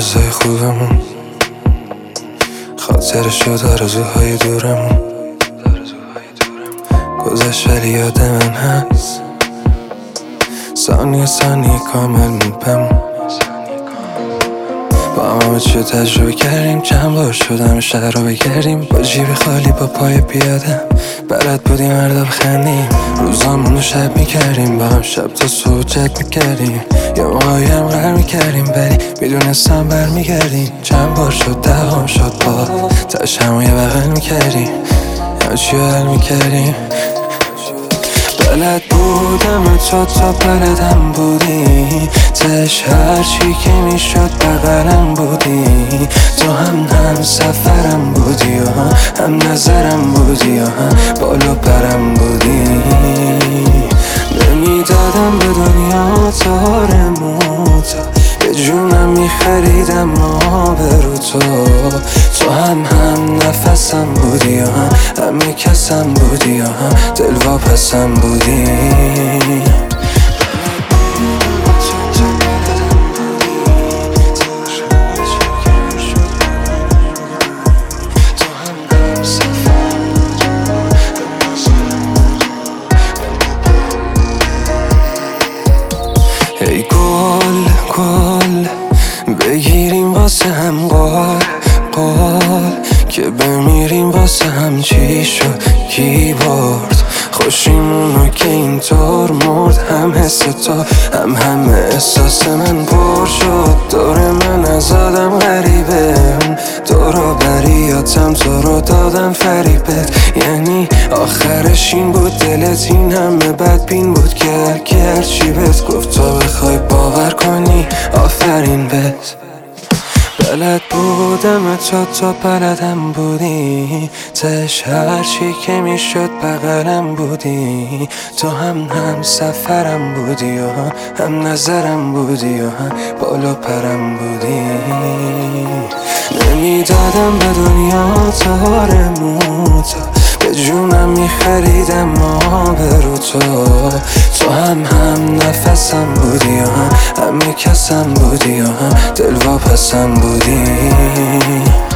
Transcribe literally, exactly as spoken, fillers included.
روزای خوبمون، خاطر شد آرزوهای دورمون. گذشت ولی یاد من هست، ثانیه ثانیه کامل موبمون. با هم همه چیو تجربه کردیم، چند بار شدم شهر رو بگردیم. با جیب خالی با پای پیادم بلد بودیم هر دار بخندیم. روزامون رو شب میکردیم، با هم شب تا صبح چت میکردیم. یه موقعی هم غر میکردیم ولی میدونستم برمیگردیم. چند بار شد دوام شد با تش همو یه بغل میکردیم، همه چیو حل میکردیم. بلد بودم تو تا بلدم بودی، تش هرچی که میشد بغلم بودی. تو هم هم سفرم بودی و هم نظرم بودی و هم بالا پرم بودی. نمیدادم به دنیا تارموتا، به جونم میخریدم آبرو تو. تو هم هم نفسم بودی و هم همه کسم بودی و هم دلواپسم بودی. ای گل گل بگیریم واسه هم قال قال، که بمیریم واسه هم. چی شد کی برد خوشیمونو که اینطور مرد؟ هم حس تو هم همه احساس من پر شد. دور من از آدم غریبه، دورو بریاتم تو رو دادم فریبت. یعنی آخرش این بود دلت این همه بدبین بود که هرکی هرچی بهت گفت تو بخوای باور کنی آفرین بهت. بلد بودم تو تا بلدم بودی، تش هرچی که میشد بغلم بودی. تو هم هم سفرم بودی و هم نظرم بودی و هم بالا پرم بودی. نمیدادم به دنیا تارموتا، به جونم میخریدم آبرو تو. تو هم هم نفسم بودی و هم همه کسم بودی و هم دلواپسم بودی.